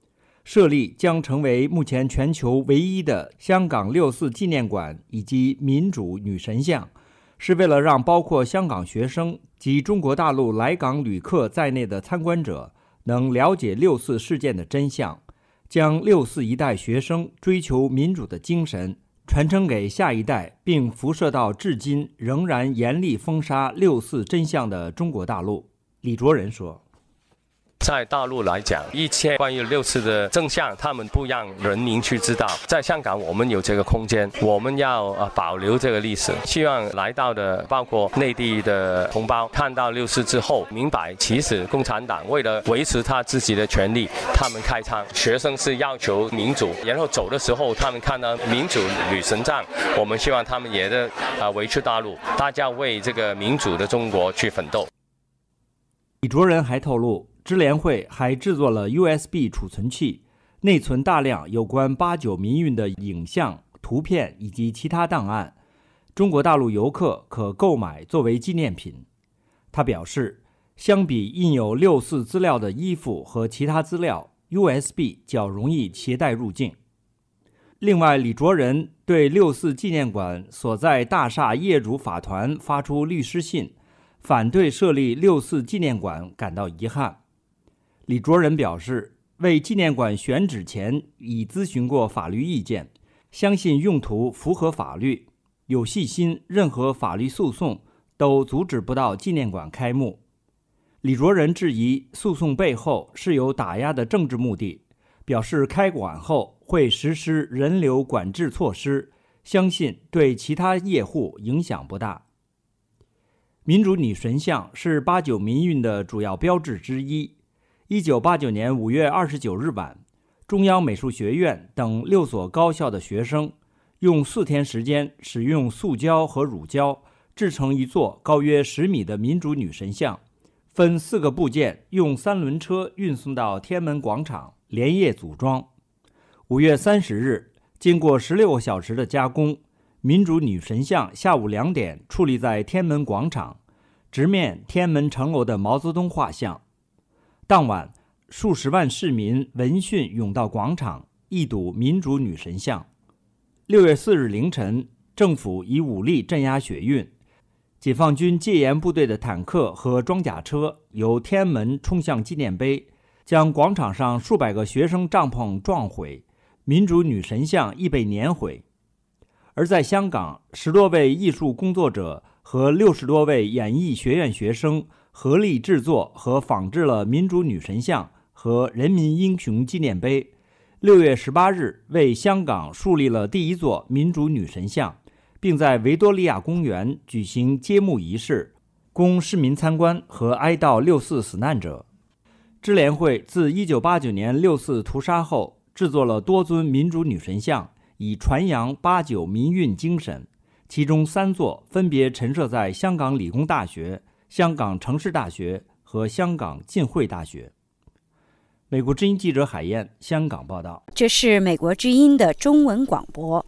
设立将成为目前全球唯一的香港6·4纪念馆以及民主女神像，是为了让包括香港学生及中国大陆来港旅客在内的参观者能了解6·4事件的真相，将6·4一代学生追求民主的精神传承给下一代，并辐射到至今仍然严厉封杀6·4真相的中国大陆。李卓人说， 在大陆来讲，一切关于6·4的真相，他们不让人民去知道。在香港，我们有这个空间，我们要保留这个历史。希望来到的包括内地的同胞，看到6·4之后，明白其实共产党为了维持他自己的权利，他们开枪。学生是要求民主，然后走的时候，他们看到民主女神像，我们希望他们也维持大陆，大家为这个民主的中国去奋斗。 李卓人还透露，支联会还制作了 USB 储存器，内存大量有关8·9民运的影像、图片以及其他档案，中国大陆游客可购买作为纪念品。他表示，相比印有6·4资料的衣服和其他资料， USB 较容易携带入境。另外，李卓人对6·4纪念馆所在大厦业主法团发出律师信，反对设立6·4纪念馆感到遗憾。李卓人表示，为纪念馆选址前已咨询过法律意见，相信用途符合法律，有细心，任何法律诉讼都阻止不到纪念馆开幕。李卓人质疑诉讼背后是有打压的政治目的，表示开馆后会实施人流管制措施，相信对其他业户影响不大。民主女神像是8·9民运的主要标志之一。1989年5月29日晚，中央美术学院等6所高校的学生用4天时间，使用塑胶和乳胶制成一座高约10米的民主女神像，分4个部件用3轮车运送到天安门广场，连夜组装。5月30日，经过16个小时的加工，民主女神像下午2点矗立在天安门广场，直面天安门城楼的毛泽东画像。当晚，数十万市民闻讯涌到广场，一睹民主女神像。6月4日凌晨，政府以武力镇压血运，解放军戒严部队的坦克和装甲车由天安门冲向纪念碑，将广场上数百个学生帐篷撞毁，民主女神像亦被碾毁。而在香港，10多位艺术工作者和60多位演艺学院学生合力制作和仿制了民主女神像和人民英雄纪念碑。6月18日，为香港树立了第一座民主女神像，并在维多利亚公园举行揭幕仪式，供市民参观和哀悼6·4死难者。支联会自1989年6·4屠杀后，制作了多尊民主女神像，以传扬8·9民运精神，其中3座分别陈设在香港理工大学、香港城市大学和香港浸会大学。美国之音记者海燕，香港报道。 这是美国之音的中文广播。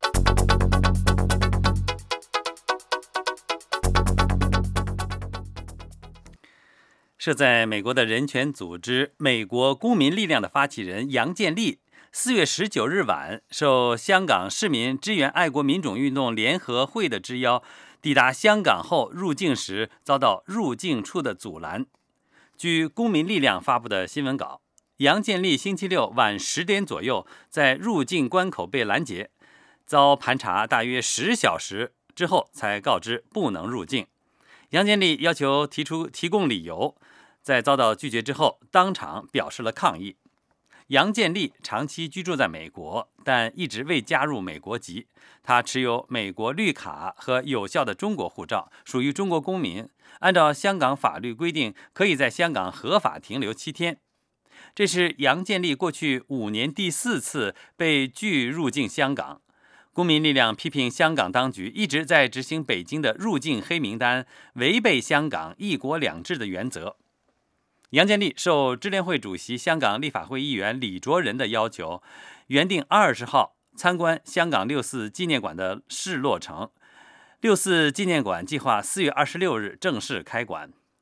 设在美国的人权组织美国公民力量的发起人杨建立4月19日晚受香港市民支援爱国民主运动联合会的之邀，抵达香港后入境时遭到入境处的阻拦。据公民力量发布的新闻稿，杨建立星期六晚10点左右在入境关口被拦截，遭盘查大约10小时之后才告知不能入境。杨建立要求提供理由，在遭到拒绝之后当场表示了抗议。杨建立长期居住在美国，但一直未加入美国籍。他持有美国绿卡和有效的中国护照，属于中国公民。按照香港法律规定，可以在香港合法停留7天。这是杨建立过去5年第4次被拒入境香港。公民力量批评香港当局一直在执行北京的入境黑名单，违背香港一国两制的原则。杨建立受支联会主席香港立法会议员李卓人的要求，原定20号参观香港6·4纪念馆的事落成。6·4纪念馆计划4月26日正式开馆。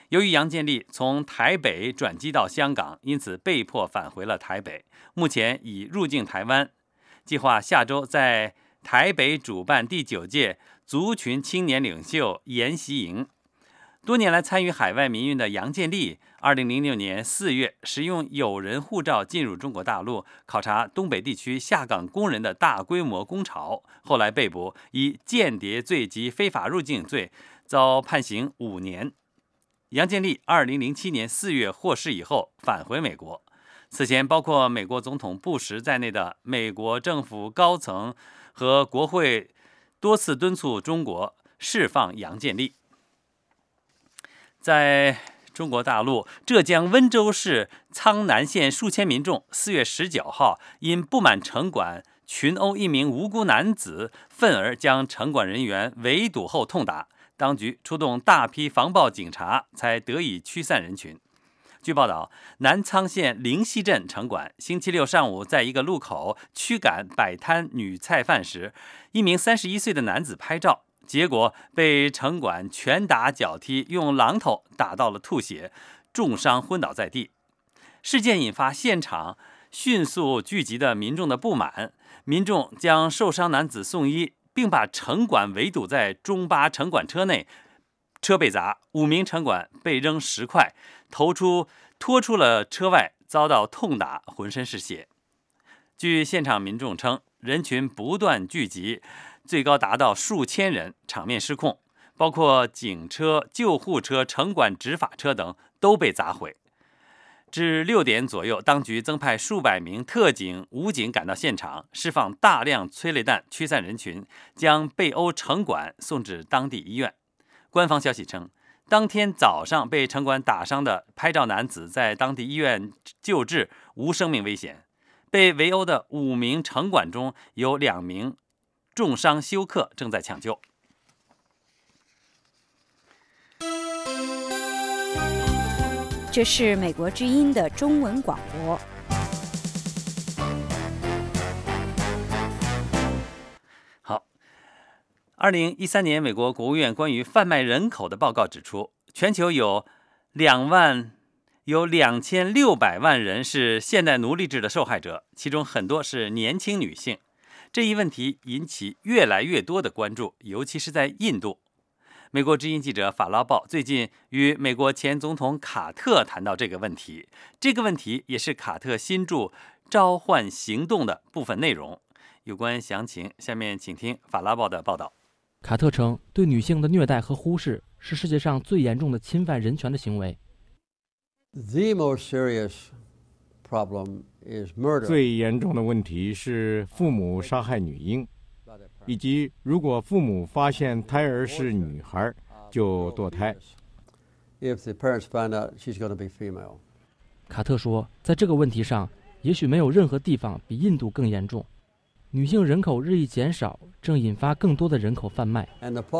由于杨建立从台北转机到香港，因此被迫返回了台北，目前已入境台湾，计划下周在台北主办第9届族群青年领袖研习营。多年来参与海外民运的杨建立，2006年4月使用友人护照进入中国大陆，考察东北地区下岗工人的大规模工潮，后来被捕，以间谍罪及非法入境罪遭判刑5年。杨建立2007年4月获释以后返回美国，此前包括美国总统布什在内的美国政府高层和国会多次敦促中国释放杨建立。在中国大陆，浙江温州市苍南县数千民众4月19号因不满城管群殴一名无辜男子，愤而将城管人员围堵后痛打，当局出动大批防暴警察才得以驱散人群。据报道，南沧县灵溪镇城管星期六上午在一个路口驱赶摆摊女菜贩时，一名31岁的男子拍照，结果被城管拳打脚踢，用榔头打到了吐血，重伤昏倒在地。事件引发现场迅速聚集的民众的不满，民众将受伤男子送医，并把城管围堵在中巴城管车内，车被砸，5名城管被扔石块，拖出了车外，遭到痛打，浑身是血。据现场民众称，人群不断聚集，最高达到数千人，场面失控，包括警车、救护车、城管执法车等都被砸毁。至6点左右，当局增派数百名特警、武警赶到现场，释放大量催泪弹驱散人群，将被殴城管送至当地医院。官方消息称，当天早上被城管打伤的拍照男子在当地医院救治，无生命危险。被围殴的5名城管中有2名重伤休克，正在抢救。 这是美国之音的中文广播。 好，2013年美国国务院关于贩卖人口的报告指出，全球有2600万人是现代奴隶制的受害者，其中很多是年轻女性。这一问题引起越来越多的关注，尤其是在印度。美国之音记者法拉报最近与美国前总统卡特谈到这个问题，这个问题也是卡特新著《召唤行动》的部分内容。有关详情，下面请听法拉报的报道。 卡特称，对女性的虐待和忽视是世界上最严重的侵犯人权的行为。 最严重的问题是父母杀害女婴，以及如果父母发现胎儿是女孩，就堕胎。 卡特说，在这个问题上，也许没有任何地方比印度更严重。女性人口日益减少，正引发更多的人口贩卖。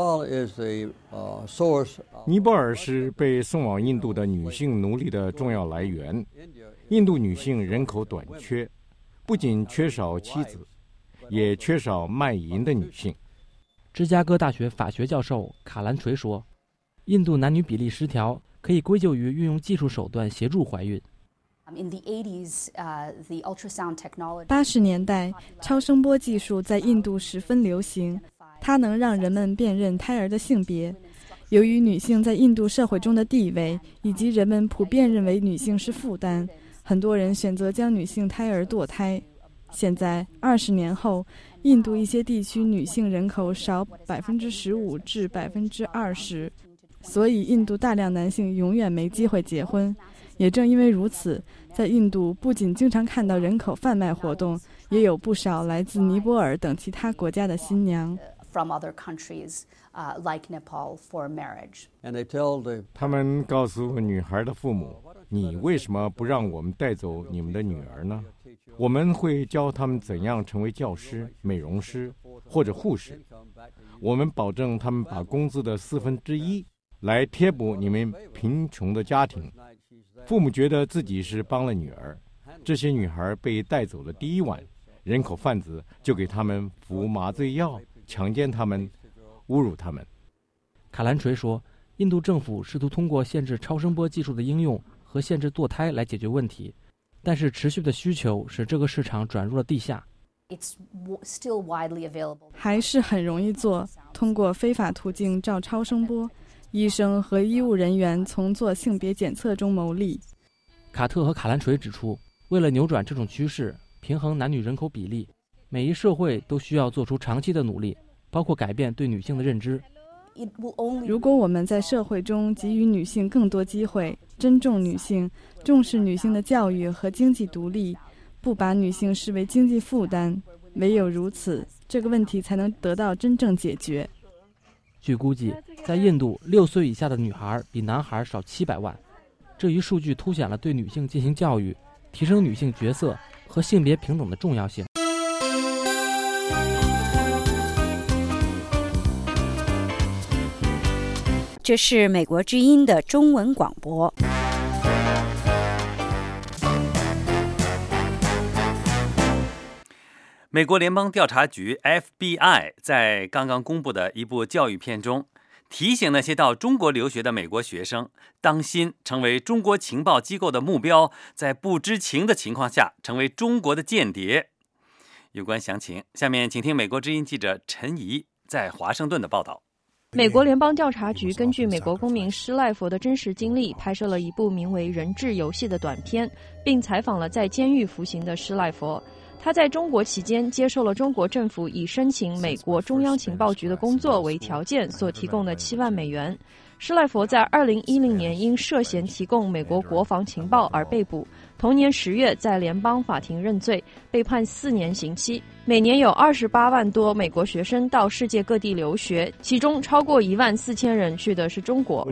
尼泊尔是被送往印度的女性奴隶的重要来源。印度女性人口短缺，不仅缺少妻子，也缺少卖淫的女性。 芝加哥大学法学教授卡兰垂说，印度男女比例失调可以归咎于运用技术手段协助怀孕。 80年代，超声波技术在印度十分流行，它能让人们辨认胎儿的性别。由于女性在印度社会中的地位，以及人们普遍认为女性是负担，很多人选择将女性胎儿堕胎。现在20年后，印度一些地区女性人口少15%至20%，所以印度大量男性永远没机会结婚。也正因为如此，在印度不仅经常看到人口贩卖活动，也有不少来自尼泊尔等其他国家的新娘。 他们告诉女孩的父母，你为什么不让我们带走你们的女儿呢？我们会教他们怎样成为教师、美容师或者护士。我们保证他们把工资的1/4来贴补你们贫穷的家庭。父母觉得自己是帮了女儿。这些女孩被带走的第一晚，人口贩子就给他们服麻醉药，强奸他们，侮辱他们。 卡兰垂说， 印度政府试图通过限制超声波技术的应用和限制堕胎来解决问题，但是持续的需求使这个市场转入了地下。 还是很容易做，通过非法途径照超声波，医生和医务人员从做性别检测中牟利。 卡特和卡兰垂指出，为了扭转这种趋势，平衡男女人口比例，每一社会都需要做出长期的努力，包括改变对女性的认知。 如果我们在社会中给予女性更多机会，尊重女性，重视女性的教育和经济独立，不把女性视为经济负担，唯有如此，这个问题才能得到真正解决。 据估计，在印度，6岁以下的女孩比男孩少700万。这一数据凸显了对女性进行教育、提升女性角色和性别平等的重要性。 这是美国之音的中文广播。 美国联邦调查局 FBI 在刚刚公布的一部教育片中，提醒那些到中国留学的美国学生，当心成为中国情报机构的目标，在不知情的情况下成为中国的间谍。有关详情，下面请听美国之音记者陈怡在华盛顿的报道。 美国联邦调查局根据美国公民施赖佛的真实经历，拍摄了一部名为《人质游戏》的短片，并采访了在监狱服刑的施赖佛。他在中国期间接受了中国政府以申请美国中央情报局的工作为条件所提供的7万美元。施赖佛在2010年因涉嫌提供美国国防情报而被捕，同年10月在联邦法庭认罪，被判4年刑期。每年有28万多美国学生到世界各地留学，其中超过14000人去的是中国。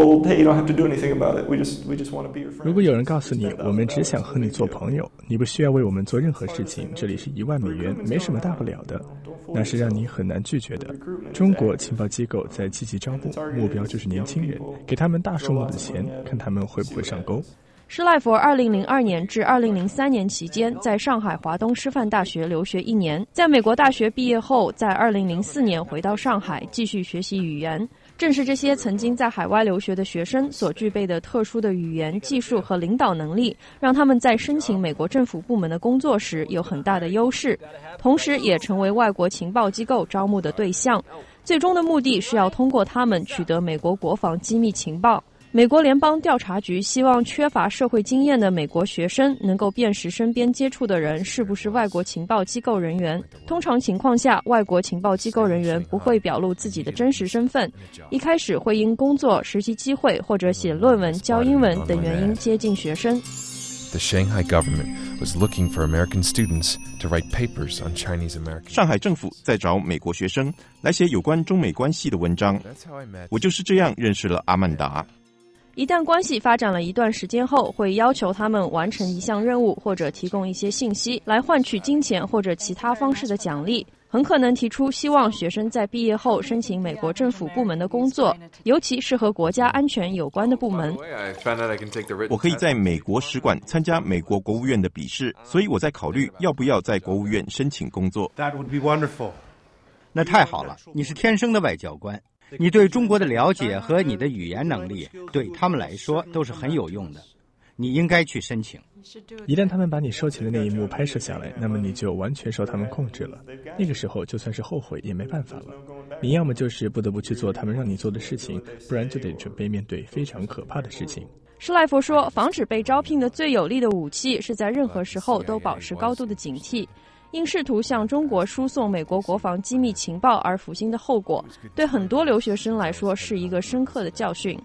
如果有人告诉你，我们只想和你做朋友，你不需要为我们做任何事情，这里是1万美元，没什么大不了的，那是让你很难拒绝的。中国情报机构在积极招募，目标就是年轻人，给他们大数目的钱，看他们会不会上钩。 施赖佛2002年至2003年期间在上海华东师范大学留学1年，在美国大学毕业后，在2004年回到上海继续学习语言。正是这些曾经在海外留学的学生所具备的特殊的语言、技术和领导能力，让他们在申请美国政府部门的工作时有很大的优势，同时也成为外国情报机构招募的对象。最终的目的是要通过他们取得美国国防机密情报。美国联邦调查局希望缺乏社会经验的美国学生能够辨识身边接触的人是不是外国情报机构人员。通常情况下，外国情报机构人员不会表露自己的真实身份，一开始会因工作、实习机会或者写论文、教英文等原因接近学生。 The Shanghai government was looking for American students to write papers on Chinese Americans. 上海政府在找美国学生来写有关中美关系的文章。我就是这样认识了阿曼达。 一旦关系发展了一段时间后，会要求他们完成一项任务或者提供一些信息，来换取金钱或者其他方式的奖励。很可能提出希望学生在毕业后申请美国政府部门的工作，尤其是和国家安全有关的部门。 我可以在美国使馆参加美国国务院的笔试，所以我在考虑要不要在国务院申请工作。 那太好了，你是天生的外交官。你对中国的了解和你的语言能力对他们来说都是很有用的，你应该去申请。 一旦他们把你收起的那一幕拍摄下来，那么你就完全受他们控制了。那个时候就算是后悔也没办法了，你要么就是不得不去做他们让你做的事情，不然就得准备面对非常可怕的事情。 施赖佛说，防止被招聘的最有力的武器是在任何时候都保持高度的警惕。因试图向中国输送美国国防机密情报而服刑的后果，对很多留学生来说是一个深刻的教训。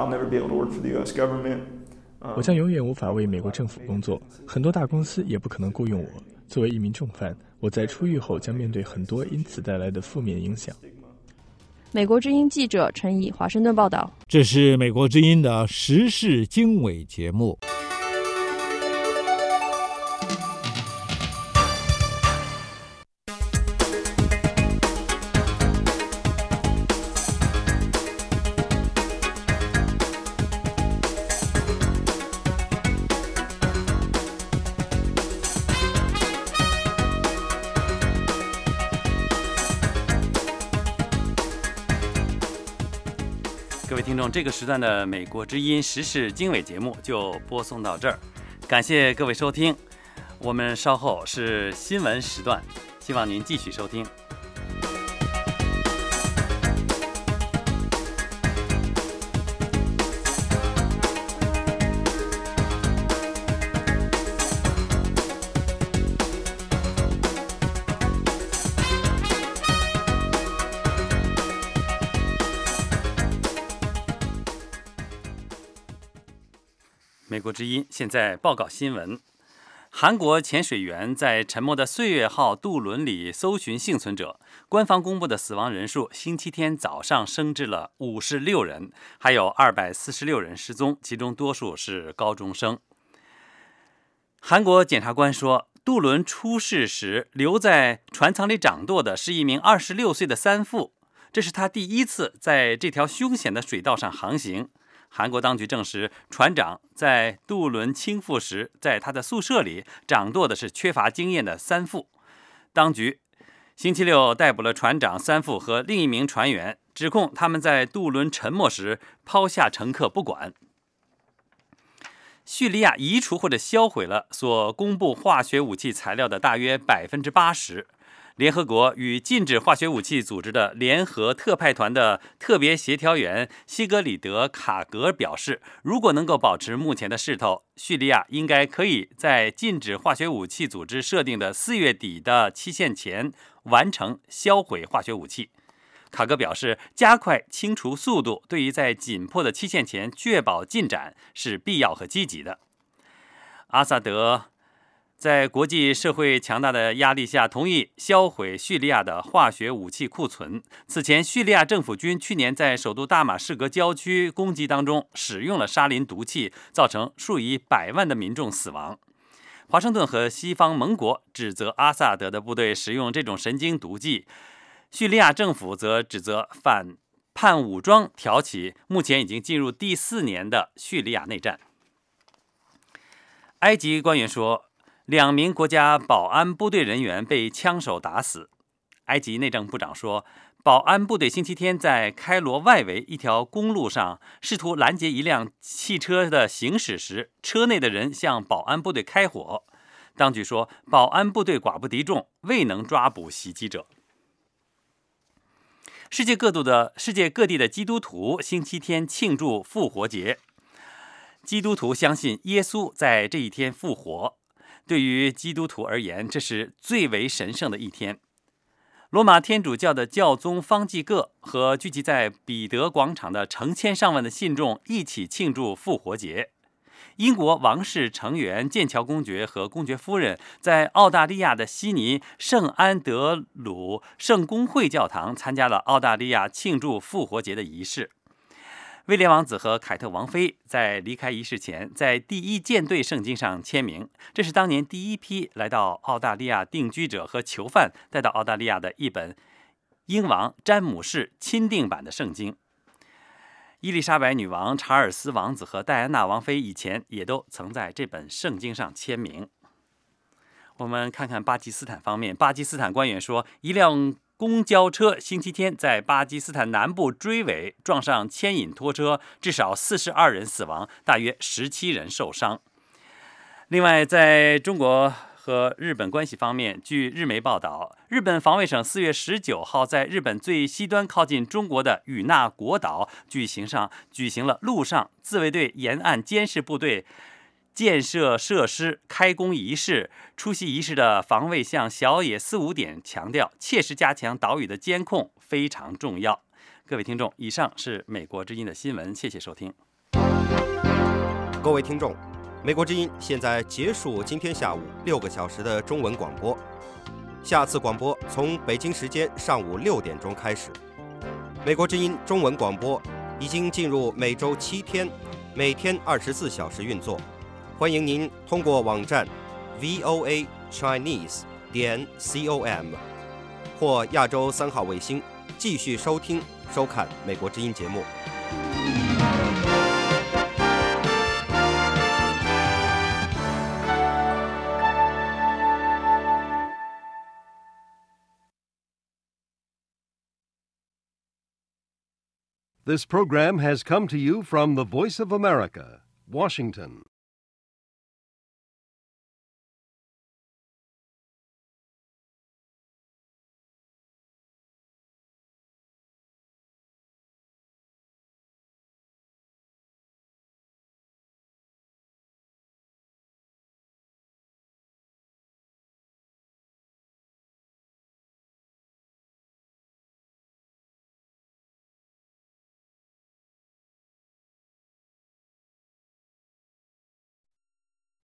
我将永远无法为美国政府工作，很多大公司也不可能雇佣我。作为一名重犯，我在出狱后将面对很多因此带来的负面影响。 美国之音记者陈怡，华盛顿报道。 这是美国之音的时事经纬节目。 各各位听众，这个时段的美国之音时事经纬节目就播送到这儿，感谢各位收听。我们稍后是新闻时段，希望您继续收听。美国之音现在报告新闻：韩国潜水员在沉没的岁月号渡轮里搜寻幸存者，官方公布的死亡人数星期天早上升至了56人，还有246人失踪，其中多数是高中生。韩国检察官说，渡轮出事时留在船舱里掌舵的是一名26岁的三副，这是他第一次在这条凶险的水道上航行。韩国当局证实，船长在渡轮倾覆时，在他的宿舍里掌舵的是缺乏经验的三副。当局星期六逮捕了船长、三副和另一名船员，指控他们在渡轮沉没时抛下乘客不管。叙利亚移除或者销毁了所公布化学武器材料的大约80%。联合国与禁止化学武器组织的联合特派团的特别协调员西格里德·卡格表示，如果能够保持目前的势头，叙利亚应该可以在禁止化学武器组织设定的4月底的期限前完成销毁化学武器。卡格表示，加快清除速度对于在紧迫的期限前确保进展是必要和积极的。阿萨德在国际社会强大的压力下，同意销毁叙利亚的化学武器库存。此前，叙利亚政府军去年在首都大马士革郊区攻击当中使用了沙林毒气，造成数以百万的民众死亡。华盛顿和西方盟国指责阿萨德的部队使用这种神经毒剂，叙利亚政府则指责反叛武装挑起目前已经进入第4年的叙利亚内战。埃及官员说，2名国家保安部队人员被枪手打死。埃及内政部长说，保安部队星期天在开罗外围一条公路上试图拦截一辆汽车的行驶时，车内的人向保安部队开火。当局说，保安部队寡不敌众，未能抓捕袭击者。世界各地的基督徒星期天庆祝复活节。基督徒相信耶稣在这一天复活。对于基督徒而言，这是最为神圣的一天。罗马天主教的教宗方济各和聚集在彼得广场的成千上万的信众一起庆祝复活节。英国王室成员剑桥公爵和公爵夫人在澳大利亚的悉尼圣安德鲁圣公会教堂参加了澳大利亚庆祝复活节的仪式。威廉王子和凯特王妃在离开仪式前，在第一舰队圣经上签名，这是当年第一批来到澳大利亚定居者和囚犯带到澳大利亚的一本英王詹姆士钦定版的圣经。伊丽莎白女王、查尔斯王子和戴安娜王妃以前也都曾在这本圣经上签名。我们看看巴基斯坦方面，巴基斯坦官员说，一辆公交车星期天在巴基斯坦南部追尾，撞上牵引拖车，至少42人死亡，大约17人受伤。另外，在中国和日本关系方面，据日媒报道，日本防卫省4月19号在日本最西端靠近中国的与那国岛举行了陆上自卫队沿岸监视部队建设设施开工仪式。出席仪式的防卫相小野4-5点强调，切实加强岛屿的监控非常重要。各位听众，以上是美国之音的新闻，谢谢收听。 各位听众，美国之音现在结束今天下午6个小时的中文广播，下次广播从北京时间上午6点钟开始。美国之音中文广播已经进入每周7天，每天24小时运作。欢迎您通过网站 voachinese.com 或亚洲3号卫星继续收看美国之音节目。 This program has come to you from the Voice of America, Washington.